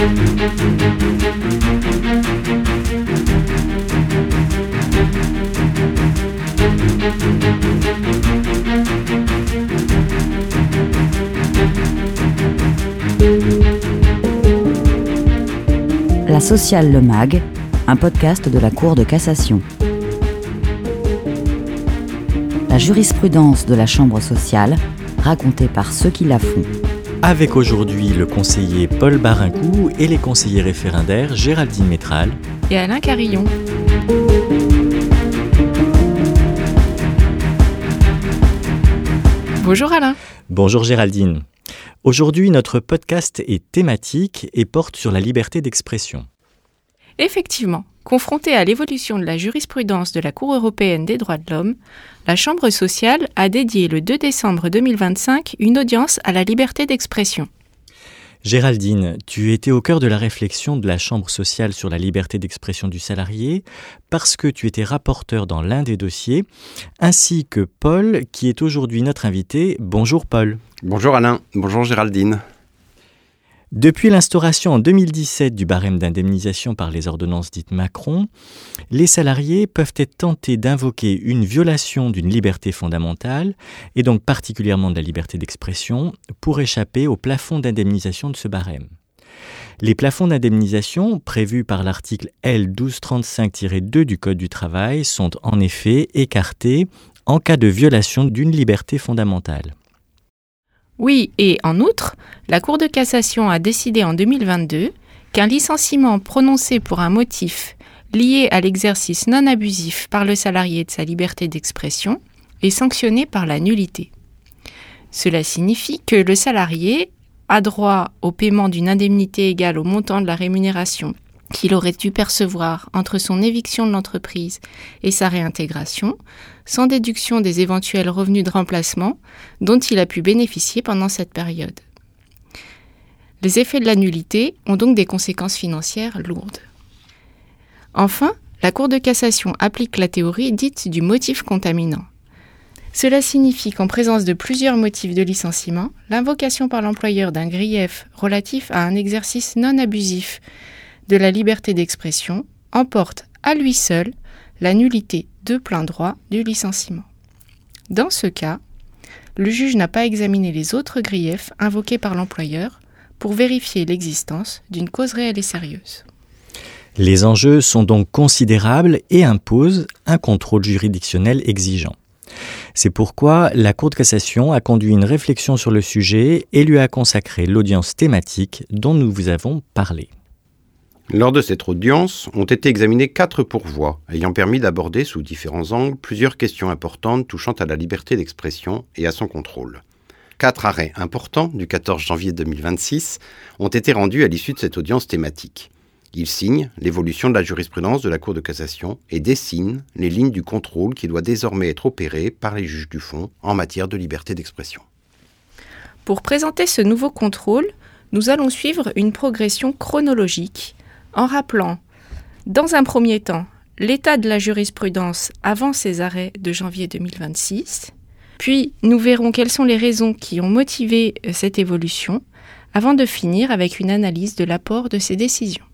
La Sociale Le Mag, un podcast de la Cour de cassation. La jurisprudence de la Chambre sociale, racontée par ceux qui la font. Avec aujourd'hui le conseiller Paul Barincou et les conseillers référendaires Géraldine Métral et Alain Carillon. Bonjour Alain. Bonjour Géraldine. Aujourd'hui, notre podcast est thématique et porte sur la liberté d'expression. Effectivement, confrontée à l'évolution de la jurisprudence de la Cour européenne des droits de l'homme, la Chambre sociale a dédié le 2 décembre 2025 une audience à la liberté d'expression. Géraldine, tu étais au cœur de la réflexion de la Chambre sociale sur la liberté d'expression du salarié parce que tu étais rapporteur dans l'un des dossiers, ainsi que Paul, qui est aujourd'hui notre invité. Bonjour Paul. Bonjour Alain, bonjour Géraldine. Depuis l'instauration en 2017 du barème d'indemnisation par les ordonnances dites Macron, les salariés peuvent être tentés d'invoquer une violation d'une liberté fondamentale, et donc particulièrement de la liberté d'expression, pour échapper au plafond d'indemnisation de ce barème. Les plafonds d'indemnisation prévus par l'article L 1235-2 du Code du travail sont en effet écartés en cas de violation d'une liberté fondamentale. Oui, et en outre, la Cour de cassation a décidé en 2022 qu'un licenciement prononcé pour un motif lié à l'exercice non abusif par le salarié de sa liberté d'expression est sanctionné par la nullité. Cela signifie que le salarié a droit au paiement d'une indemnité égale au montant de la rémunération qu'il aurait dû percevoir entre son éviction de l'entreprise et sa réintégration, sans déduction des éventuels revenus de remplacement dont il a pu bénéficier pendant cette période. Les effets de la nullité ont donc des conséquences financières lourdes. Enfin, la Cour de cassation applique la théorie dite du motif contaminant. Cela signifie qu'en présence de plusieurs motifs de licenciement, l'invocation par l'employeur d'un grief relatif à un exercice non abusif de la liberté d'expression emporte à lui seul la nullité de plein droit du licenciement. Dans ce cas, le juge n'a pas examiné les autres griefs invoqués par l'employeur pour vérifier l'existence d'une cause réelle et sérieuse. Les enjeux sont donc considérables et imposent un contrôle juridictionnel exigeant. C'est pourquoi la Cour de cassation a conduit une réflexion sur le sujet et lui a consacré l'audience thématique dont nous vous avons parlé. Lors de cette audience, ont été examinés 4 pourvois, ayant permis d'aborder sous différents angles plusieurs questions importantes touchant à la liberté d'expression et à son contrôle. 4 arrêts importants du 14 janvier 2026 ont été rendus à l'issue de cette audience thématique. Ils signent l'évolution de la jurisprudence de la Cour de cassation et dessinent les lignes du contrôle qui doit désormais être opéré par les juges du fond en matière de liberté d'expression. Pour présenter ce nouveau contrôle, nous allons suivre une progression chronologique en rappelant, dans un premier temps, l'état de la jurisprudence avant ces arrêts de janvier 2026, puis nous verrons quelles sont les raisons qui ont motivé cette évolution, avant de finir avec une analyse de l'apport de ces décisions.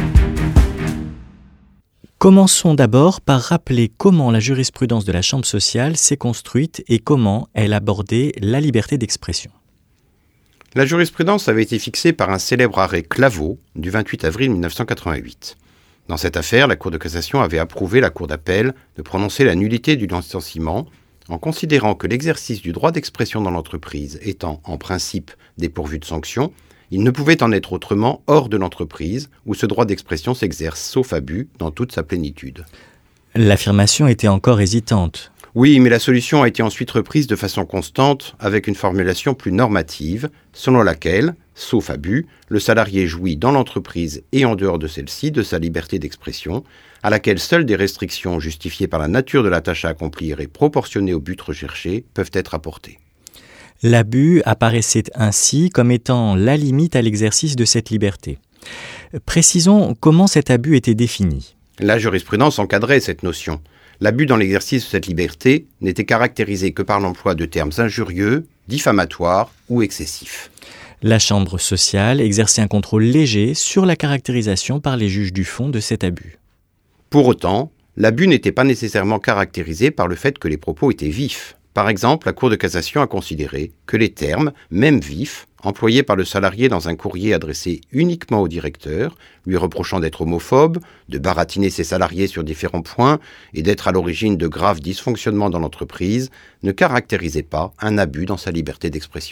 Commençons d'abord par rappeler comment la jurisprudence de la Chambre sociale s'est construite et comment elle abordait la liberté d'expression. La jurisprudence avait été fixée par un célèbre arrêt Claveau du 28 avril 1988. Dans cette affaire, la Cour de cassation avait approuvé la Cour d'appel de prononcer la nullité du licenciement en considérant que l'exercice du droit d'expression dans l'entreprise étant en principe dépourvu de sanction, il ne pouvait en être autrement hors de l'entreprise où ce droit d'expression s'exerce sauf abus dans toute sa plénitude. L'affirmation était encore hésitante. Oui, mais la solution a été ensuite reprise de façon constante avec une formulation plus normative, selon laquelle, sauf abus, le salarié jouit dans l'entreprise et en dehors de celle-ci de sa liberté d'expression, à laquelle seules des restrictions justifiées par la nature de la tâche à accomplir et proportionnées au but recherché peuvent être apportées. L'abus apparaissait ainsi comme étant la limite à l'exercice de cette liberté. Précisons comment cet abus était défini. La jurisprudence encadrait cette notion. L'abus dans l'exercice de cette liberté n'était caractérisé que par l'emploi de termes injurieux, diffamatoires ou excessifs. La chambre sociale exerçait un contrôle léger sur la caractérisation par les juges du fond de cet abus. Pour autant, l'abus n'était pas nécessairement caractérisé par le fait que les propos étaient vifs. Par exemple, la Cour de cassation a considéré que les termes, même vifs, employés par le salarié dans un courrier adressé uniquement au directeur, lui reprochant d'être homophobe, de baratiner ses salariés sur différents points et d'être à l'origine de graves dysfonctionnements dans l'entreprise, ne caractérisaient pas un abus dans sa liberté d'expression.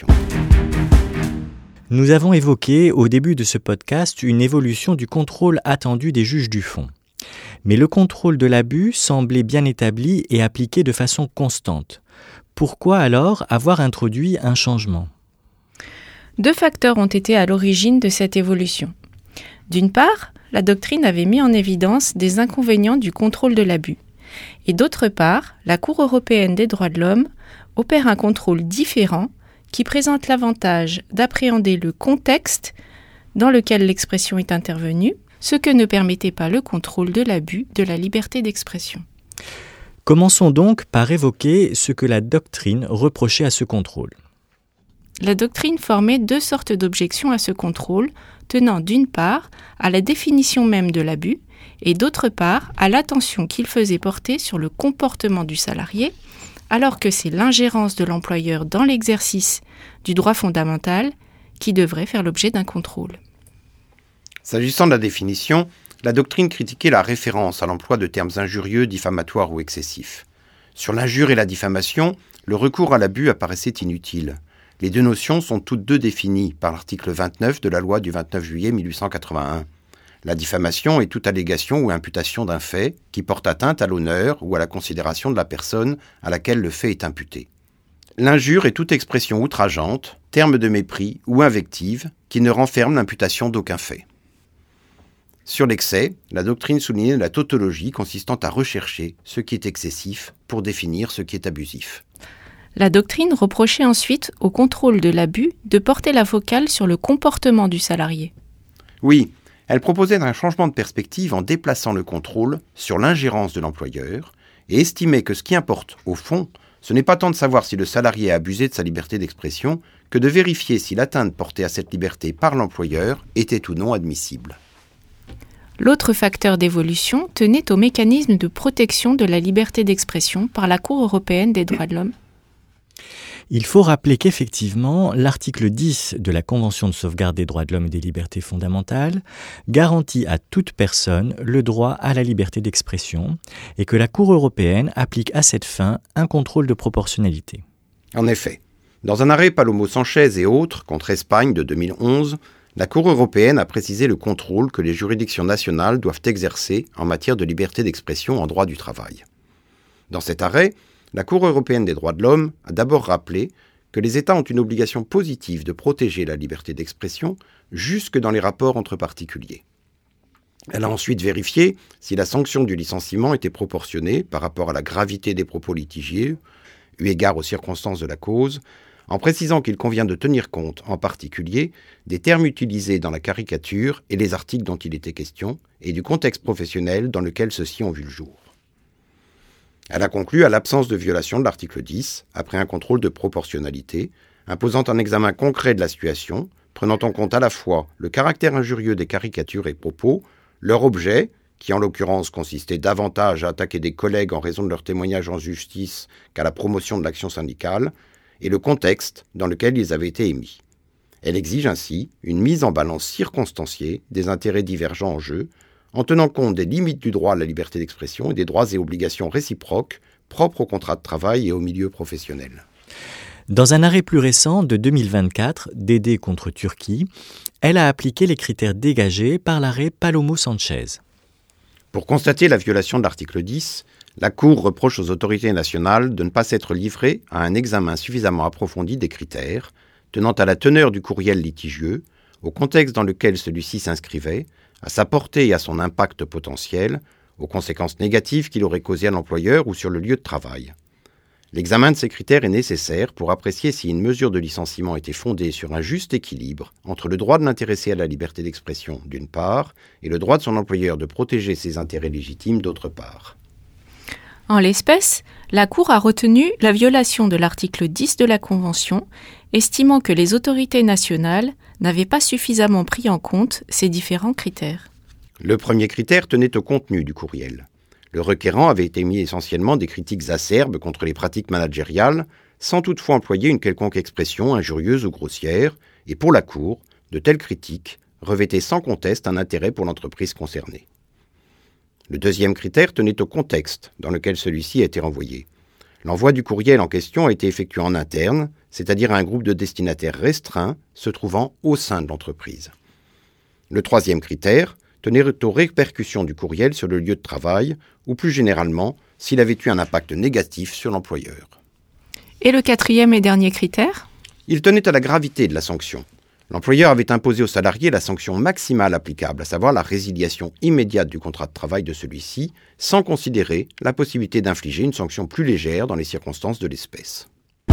Nous avons évoqué au début de ce podcast une évolution du contrôle attendu des juges du fond. Mais le contrôle de l'abus semblait bien établi et appliqué de façon constante. Pourquoi alors avoir introduit un changement ? 2 facteurs ont été à l'origine de cette évolution. D'une part, la doctrine avait mis en évidence des inconvénients du contrôle de l'abus. Et d'autre part, la Cour européenne des droits de l'homme opère un contrôle différent qui présente l'avantage d'appréhender le contexte dans lequel l'expression est intervenue, ce que ne permettait pas le contrôle de l'abus de la liberté d'expression. Commençons donc par évoquer ce que la doctrine reprochait à ce contrôle. La doctrine formait 2 sortes d'objections à ce contrôle, tenant d'une part à la définition même de l'abus et d'autre part à l'attention qu'il faisait porter sur le comportement du salarié, alors que c'est l'ingérence de l'employeur dans l'exercice du droit fondamental qui devrait faire l'objet d'un contrôle. S'agissant de la définition, la doctrine critiquait la référence à l'emploi de termes injurieux, diffamatoires ou excessifs. Sur l'injure et la diffamation, le recours à l'abus apparaissait inutile. Les 2 notions sont toutes 2 définies par l'article 29 de la loi du 29 juillet 1881. La diffamation est toute allégation ou imputation d'un fait qui porte atteinte à l'honneur ou à la considération de la personne à laquelle le fait est imputé. L'injure est toute expression outrageante, terme de mépris ou invective qui ne renferme l'imputation d'aucun fait. Sur l'excès, la doctrine soulignait la tautologie consistant à rechercher ce qui est excessif pour définir ce qui est abusif. La doctrine reprochait ensuite au contrôle de l'abus de porter la focale sur le comportement du salarié. Oui, elle proposait un changement de perspective en déplaçant le contrôle sur l'ingérence de l'employeur et estimait que ce qui importe, au fond, ce n'est pas tant de savoir si le salarié a abusé de sa liberté d'expression que de vérifier si l'atteinte portée à cette liberté par l'employeur était ou non admissible. L'autre facteur d'évolution tenait au mécanisme de protection de la liberté d'expression par la Cour européenne des droits de l'homme. Il faut rappeler qu'effectivement, l'article 10 de la Convention de sauvegarde des droits de l'homme et des libertés fondamentales garantit à toute personne le droit à la liberté d'expression et que la Cour européenne applique à cette fin un contrôle de proportionnalité. En effet, dans un arrêt Palomo-Sanchez et autres contre Espagne de 2011, la Cour européenne a précisé le contrôle que les juridictions nationales doivent exercer en matière de liberté d'expression en droit du travail. Dans cet arrêt, la Cour européenne des droits de l'homme a d'abord rappelé que les États ont une obligation positive de protéger la liberté d'expression jusque dans les rapports entre particuliers. Elle a ensuite vérifié si la sanction du licenciement était proportionnée par rapport à la gravité des propos litigieux, eu égard aux circonstances de la cause, en précisant qu'il convient de tenir compte, en particulier, des termes utilisés dans la caricature et les articles dont il était question, et du contexte professionnel dans lequel ceux-ci ont vu le jour. Elle a conclu à l'absence de violation de l'article 10, après un contrôle de proportionnalité, imposant un examen concret de la situation, prenant en compte à la fois le caractère injurieux des caricatures et propos, leur objet, qui en l'occurrence consistait davantage à attaquer des collègues en raison de leur témoignage en justice qu'à la promotion de l'action syndicale, et le contexte dans lequel ils avaient été émis. Elle exige ainsi une mise en balance circonstanciée des intérêts divergents en jeu, en tenant compte des limites du droit à la liberté d'expression et des droits et obligations réciproques propres au contrat de travail et au milieu professionnel. Dans un arrêt plus récent de 2024, Dédé contre Turquie, elle a appliqué les critères dégagés par l'arrêt Palomo-Sanchez. Pour constater la violation de l'article 10, la Cour reproche aux autorités nationales de ne pas s'être livrées à un examen suffisamment approfondi des critères, tenant à la teneur du courriel litigieux, au contexte dans lequel celui-ci s'inscrivait, à sa portée et à son impact potentiel, aux conséquences négatives qu'il aurait causées à l'employeur ou sur le lieu de travail. L'examen de ces critères est nécessaire pour apprécier si une mesure de licenciement était fondée sur un juste équilibre entre le droit de l'intéressé à la liberté d'expression, d'une part, et le droit de son employeur de protéger ses intérêts légitimes, d'autre part. En l'espèce, la Cour a retenu la violation de l'article 10 de la Convention, estimant que les autorités nationales n'avaient pas suffisamment pris en compte ces différents critères. Le premier critère tenait au contenu du courriel. Le requérant avait émis essentiellement des critiques acerbes contre les pratiques managériales, sans toutefois employer une quelconque expression injurieuse ou grossière, et pour la Cour, de telles critiques revêtaient sans conteste un intérêt pour l'entreprise concernée. Le deuxième critère tenait au contexte dans lequel celui-ci a été renvoyé. L'envoi du courriel en question a été effectué en interne, c'est-à-dire à un groupe de destinataires restreint se trouvant au sein de l'entreprise. Le troisième critère tenait aux répercussions du courriel sur le lieu de travail, ou plus généralement, s'il avait eu un impact négatif sur l'employeur. Et le quatrième et dernier critère ? Il tenait à la gravité de la sanction. L'employeur avait imposé au salarié la sanction maximale applicable, à savoir la résiliation immédiate du contrat de travail de celui-ci, sans considérer la possibilité d'infliger une sanction plus légère dans les circonstances de l'espèce.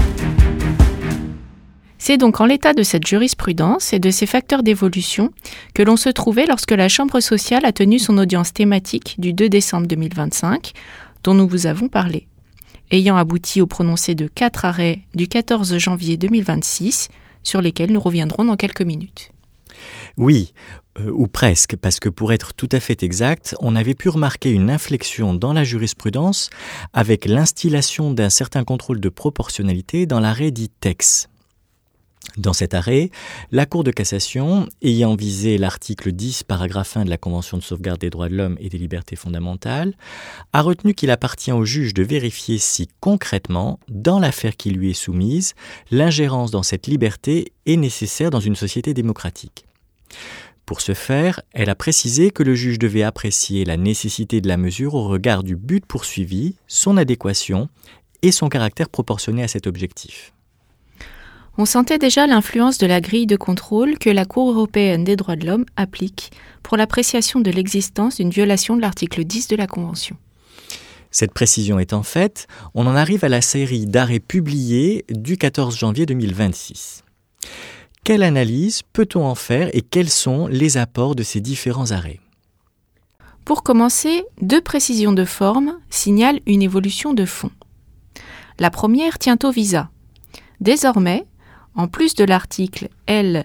C'est donc en l'état de cette jurisprudence et de ces facteurs d'évolution que l'on se trouvait lorsque la Chambre sociale a tenu son audience thématique du 2 décembre 2025, dont nous vous avons parlé, ayant abouti au prononcé de 4 arrêts du 14 janvier 2026, sur lesquels nous reviendrons dans quelques minutes. Oui, ou presque, parce que pour être tout à fait exact, on avait pu remarquer une inflexion dans la jurisprudence avec l'instillation d'un certain contrôle de proportionnalité dans l'arrêt dit Tex. Dans cet arrêt, la Cour de cassation, ayant visé l'article 10, paragraphe 1 de la Convention de sauvegarde des droits de l'homme et des libertés fondamentales, a retenu qu'il appartient au juge de vérifier si, concrètement, dans l'affaire qui lui est soumise, l'ingérence dans cette liberté est nécessaire dans une société démocratique. Pour ce faire, elle a précisé que le juge devait apprécier la nécessité de la mesure au regard du but poursuivi, son adéquation et son caractère proportionné à cet objectif. On sentait déjà l'influence de la grille de contrôle que la Cour européenne des droits de l'homme applique pour l'appréciation de l'existence d'une violation de l'article 10 de la Convention. Cette précision étant faite, on en arrive à la série d'arrêts publiés du 14 janvier 2026. Quelle analyse peut-on en faire et quels sont les apports de ces différents arrêts ? Pour commencer, 2 précisions de forme signalent une évolution de fond. La première tient au visa. Désormais, en plus de l'article L.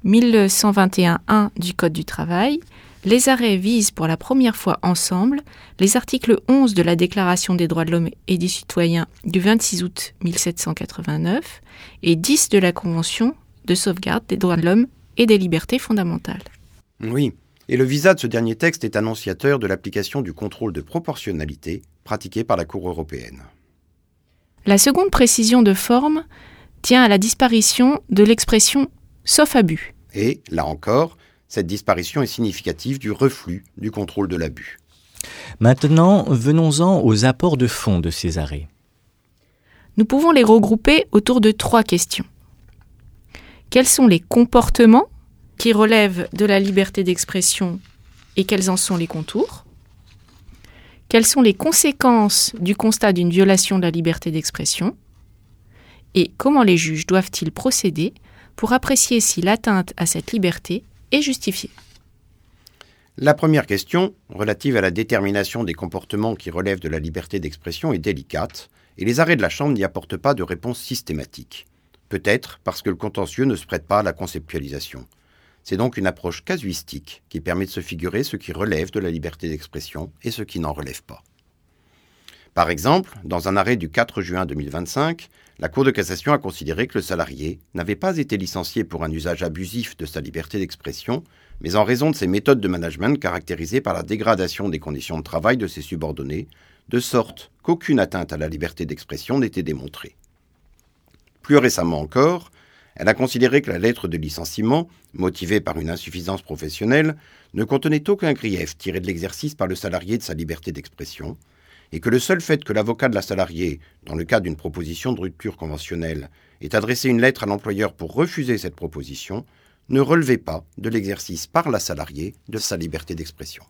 1121.1 du Code du travail, les arrêts visent pour la première fois ensemble les articles 11 de la Déclaration des droits de l'homme et des citoyens du 26 août 1789 et 10 de la Convention de sauvegarde des droits de l'homme et des libertés fondamentales. Oui, et le visa de ce dernier texte est annonciateur de l'application du contrôle de proportionnalité pratiqué par la Cour européenne. La seconde précision de forme tient à la disparition de l'expression « sauf abus ». Et, là encore, cette disparition est significative du reflux du contrôle de l'abus. Maintenant, venons-en aux apports de fond de ces arrêts. Nous pouvons les regrouper autour de 3 questions. Quels sont les comportements qui relèvent de la liberté d'expression et quels en sont les contours ? Quelles sont les conséquences du constat d'une violation de la liberté d'expression ? Et comment les juges doivent-ils procéder pour apprécier si l'atteinte à cette liberté est justifiée ? La première question, relative à la détermination des comportements qui relèvent de la liberté d'expression, est délicate, et les arrêts de la Chambre n'y apportent pas de réponse systématique. Peut-être parce que le contentieux ne se prête pas à la conceptualisation. C'est donc une approche casuistique qui permet de se figurer ce qui relève de la liberté d'expression et ce qui n'en relève pas. Par exemple, dans un arrêt du 4 juin 2025, la Cour de cassation a considéré que le salarié n'avait pas été licencié pour un usage abusif de sa liberté d'expression, mais en raison de ses méthodes de management caractérisées par la dégradation des conditions de travail de ses subordonnés, de sorte qu'aucune atteinte à la liberté d'expression n'était démontrée. Plus récemment encore, elle a considéré que la lettre de licenciement, motivée par une insuffisance professionnelle, ne contenait aucun grief tiré de l'exercice par le salarié de sa liberté d'expression, et que le seul fait que l'avocat de la salariée, dans le cas d'une proposition de rupture conventionnelle, ait adressé une lettre à l'employeur pour refuser cette proposition, ne relevait pas de l'exercice par la salariée de sa liberté d'expression.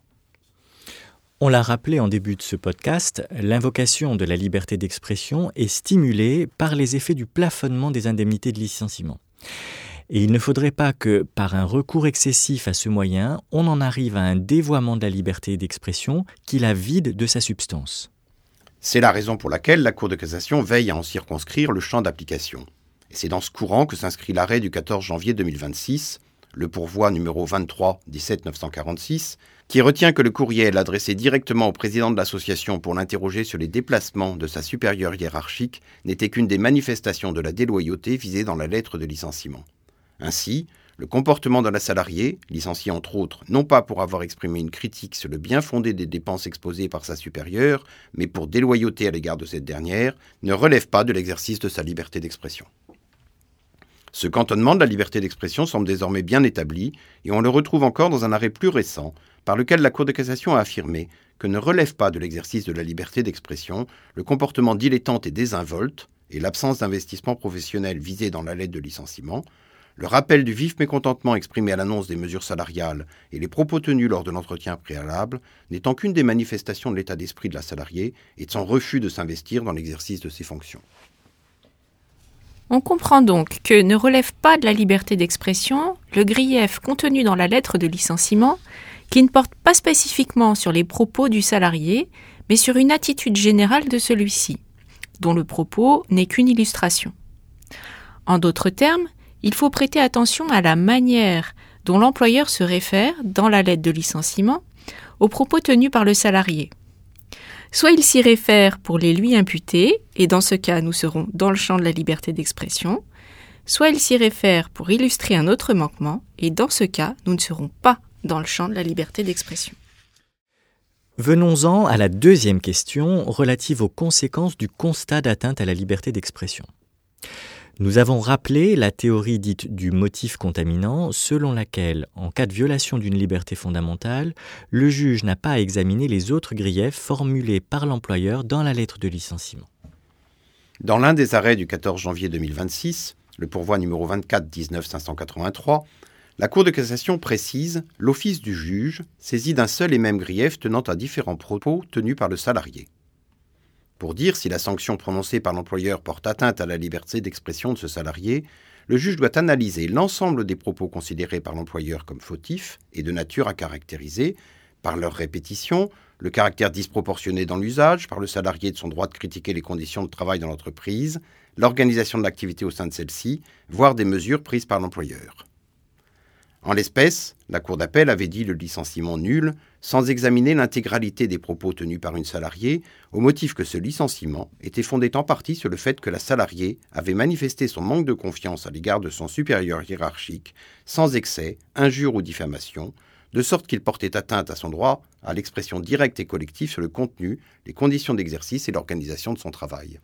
On l'a rappelé en début de ce podcast, l'invocation de la liberté d'expression est stimulée par les effets du plafonnement des indemnités de licenciement. Et il ne faudrait pas que, par un recours excessif à ce moyen, on en arrive à un dévoiement de la liberté d'expression qui la vide de sa substance. C'est la raison pour laquelle la Cour de cassation veille à en circonscrire le champ d'application. Et c'est dans ce courant que s'inscrit l'arrêt du 14 janvier 2026, le pourvoi numéro 23-17-946, qui retient que le courriel adressé directement au président de l'association pour l'interroger sur les déplacements de sa supérieure hiérarchique n'était qu'une des manifestations de la déloyauté visée dans la lettre de licenciement. Ainsi, le comportement de la salariée, licenciée entre autres non pas pour avoir exprimé une critique sur le bien-fondé des dépenses exposées par sa supérieure, mais pour déloyauté à l'égard de cette dernière, ne relève pas de l'exercice de sa liberté d'expression. Ce cantonnement de la liberté d'expression semble désormais bien établi, et on le retrouve encore dans un arrêt plus récent, par lequel la Cour de cassation a affirmé que ne relève pas de l'exercice de la liberté d'expression le comportement dilettante et désinvolte, et l'absence d'investissement professionnel visé dans la lettre de licenciement, le rappel du vif mécontentement exprimé à l'annonce des mesures salariales et les propos tenus lors de l'entretien préalable n'étant qu'une des manifestations de l'état d'esprit de la salariée et de son refus de s'investir dans l'exercice de ses fonctions. On comprend donc que ne relève pas de la liberté d'expression le grief contenu dans la lettre de licenciement qui ne porte pas spécifiquement sur les propos du salarié, mais sur une attitude générale de celui-ci, dont le propos n'est qu'une illustration. En d'autres termes, il faut prêter attention à la manière dont l'employeur se réfère, dans la lettre de licenciement, aux propos tenus par le salarié. Soit il s'y réfère pour les lui imputer, et dans ce cas nous serons dans le champ de la liberté d'expression, soit il s'y réfère pour illustrer un autre manquement, et dans ce cas nous ne serons pas dans le champ de la liberté d'expression. Venons-en à la deuxième question relative aux conséquences du constat d'atteinte à la liberté d'expression. Nous avons rappelé la théorie dite du motif contaminant, selon laquelle, en cas de violation d'une liberté fondamentale, le juge n'a pas à examiner les autres griefs formulés par l'employeur dans la lettre de licenciement. Dans l'un des arrêts du 14 janvier 2026, le pourvoi numéro 24-19-583, la Cour de cassation précise « l'office du juge saisi d'un seul et même grief tenant à différents propos tenus par le salarié ». Pour dire si la sanction prononcée par l'employeur porte atteinte à la liberté d'expression de ce salarié, le juge doit analyser l'ensemble des propos considérés par l'employeur comme fautifs et de nature à caractériser, par leur répétition, le caractère disproportionné dans l'usage par le salarié de son droit de critiquer les conditions de travail dans l'entreprise, l'organisation de l'activité au sein de celle-ci, voire des mesures prises par l'employeur. En l'espèce, la Cour d'appel avait dit le licenciement nul sans examiner l'intégralité des propos tenus par une salariée, au motif que ce licenciement était fondé en partie sur le fait que la salariée avait manifesté son manque de confiance à l'égard de son supérieur hiérarchique, sans excès, injure ou diffamation, de sorte qu'il portait atteinte à son droit à l'expression directe et collective sur le contenu, les conditions d'exercice et l'organisation de son travail.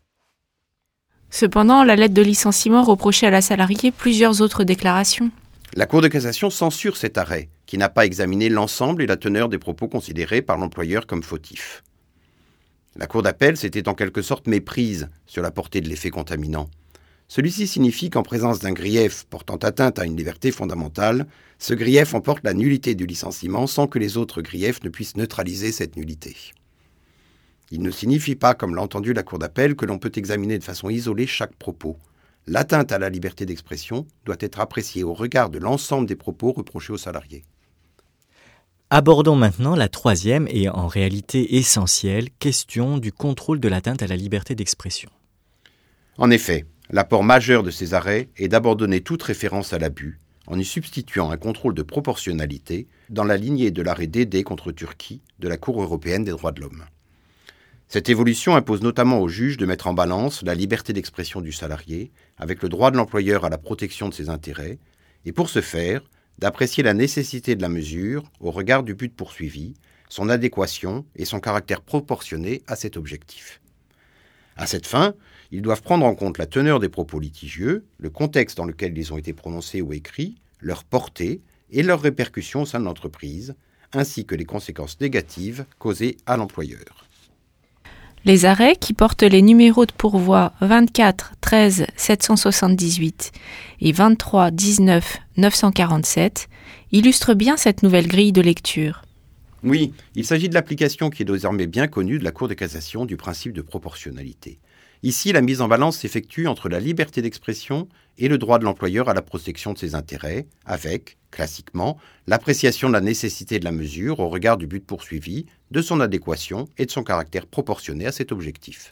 Cependant, la lettre de licenciement reprochait à la salariée plusieurs autres déclarations. La Cour de cassation censure cet arrêt, qui n'a pas examiné l'ensemble et la teneur des propos considérés par l'employeur comme fautifs. La Cour d'appel s'était en quelque sorte méprise sur la portée de l'effet contaminant. Celui-ci signifie qu'en présence d'un grief portant atteinte à une liberté fondamentale, ce grief emporte la nullité du licenciement sans que les autres griefs ne puissent neutraliser cette nullité. Il ne signifie pas, comme l'a entendu la Cour d'appel, que l'on peut examiner de façon isolée chaque propos. L'atteinte à la liberté d'expression doit être appréciée au regard de l'ensemble des propos reprochés aux salariés. Abordons maintenant la troisième et en réalité essentielle question du contrôle de l'atteinte à la liberté d'expression. En effet, l'apport majeur de ces arrêts est d'abandonner toute référence à l'abus, en y substituant un contrôle de proportionnalité dans la lignée de l'arrêt Dédé contre Turquie de la Cour européenne des droits de l'homme. Cette évolution impose notamment au juge de mettre en balance la liberté d'expression du salarié avec le droit de l'employeur à la protection de ses intérêts, et pour ce faire, d'apprécier la nécessité de la mesure au regard du but poursuivi, son adéquation et son caractère proportionné à cet objectif. À cette fin, ils doivent prendre en compte la teneur des propos litigieux, le contexte dans lequel ils ont été prononcés ou écrits, leur portée et leurs répercussions au sein de l'entreprise, ainsi que les conséquences négatives causées à l'employeur. Les arrêts, qui portent les numéros de pourvoi 24 13 778 et 23 19 947, illustrent bien cette nouvelle grille de lecture. Oui, il s'agit de l'application qui est désormais bien connue de la Cour de cassation du principe de proportionnalité. Ici, la mise en balance s'effectue entre la liberté d'expression et le droit de l'employeur à la protection de ses intérêts, avec, classiquement, l'appréciation de la nécessité de la mesure au regard du but poursuivi, de son adéquation et de son caractère proportionné à cet objectif.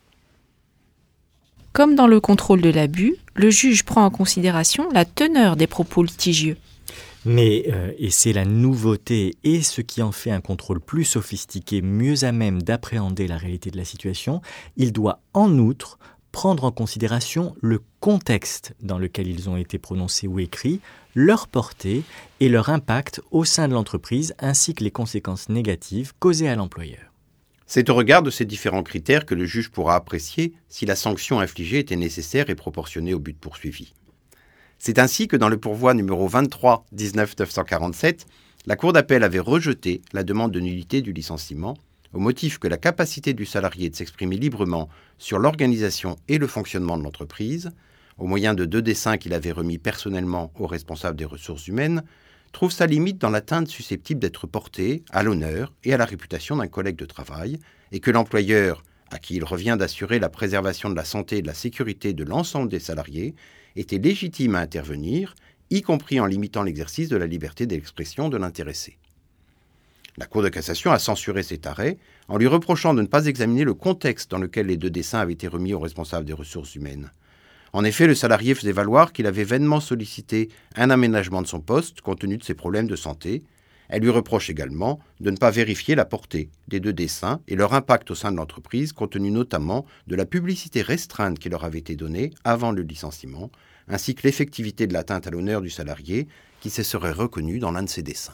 Comme dans le contrôle de l'abus, le juge prend en considération la teneur des propos litigieux. Mais, et c'est la nouveauté et ce qui en fait un contrôle plus sophistiqué, mieux à même d'appréhender la réalité de la situation, il doit en outre prendre en considération le contexte dans lequel ils ont été prononcés ou écrits, leur portée et leur impact au sein de l'entreprise, ainsi que les conséquences négatives causées à l'employeur. C'est au regard de ces différents critères que le juge pourra apprécier si la sanction infligée était nécessaire et proportionnée au but poursuivi. C'est ainsi que dans le pourvoi numéro 23-19-947, la Cour d'appel avait rejeté la demande de nullité du licenciement au motif que la capacité du salarié de s'exprimer librement sur l'organisation et le fonctionnement de l'entreprise, au moyen de 2 dessins qu'il avait remis personnellement au responsable des ressources humaines, trouve sa limite dans l'atteinte susceptible d'être portée à l'honneur et à la réputation d'un collègue de travail, et que l'employeur, à qui il revient d'assurer la préservation de la santé et de la sécurité de l'ensemble des salariés, était légitime à intervenir, y compris en limitant l'exercice de la liberté d'expression de l'intéressé. La Cour de cassation a censuré cet arrêt en lui reprochant de ne pas examiner le contexte dans lequel les 2 dessins avaient été remis au responsable des ressources humaines. En effet, le salarié faisait valoir qu'il avait vainement sollicité un aménagement de son poste compte tenu de ses problèmes de santé. Elle lui reproche également de ne pas vérifier la portée des 2 dessins et leur impact au sein de l'entreprise compte tenu notamment de la publicité restreinte qui leur avait été donnée avant le licenciement, ainsi que l'effectivité de l'atteinte à l'honneur du salarié qui se serait reconnu dans l'un de ces dessins.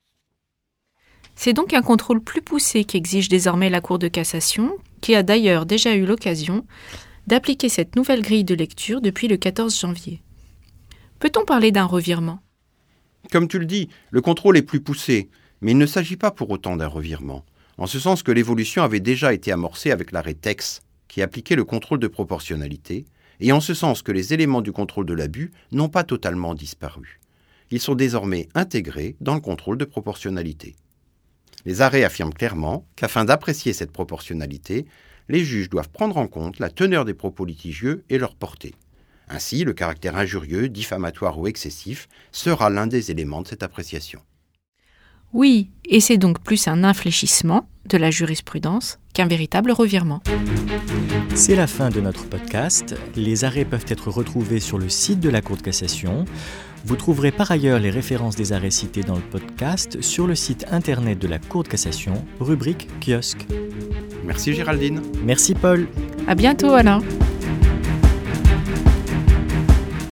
C'est donc un contrôle plus poussé qu'exige désormais la Cour de cassation, qui a d'ailleurs déjà eu l'occasion d'appliquer cette nouvelle grille de lecture depuis le 14 janvier. Peut-on parler d'un revirement ? Comme tu le dis, le contrôle est plus poussé, mais il ne s'agit pas pour autant d'un revirement, en ce sens que l'évolution avait déjà été amorcée avec l'arrêt Tex, qui appliquait le contrôle de proportionnalité, et en ce sens que les éléments du contrôle de l'abus n'ont pas totalement disparu. Ils sont désormais intégrés dans le contrôle de proportionnalité. Les arrêts affirment clairement qu'afin d'apprécier cette proportionnalité, les juges doivent prendre en compte la teneur des propos litigieux et leur portée. Ainsi, le caractère injurieux, diffamatoire ou excessif sera l'un des éléments de cette appréciation. Oui, et c'est donc plus un infléchissement de la jurisprudence qu'un véritable revirement. C'est la fin de notre podcast. Les arrêts peuvent être retrouvés sur le site de la Cour de cassation. Vous trouverez par ailleurs les références des arrêts cités dans le podcast sur le site internet de la Cour de cassation, rubrique kiosque. Merci Géraldine. Merci Paul. À bientôt Alain.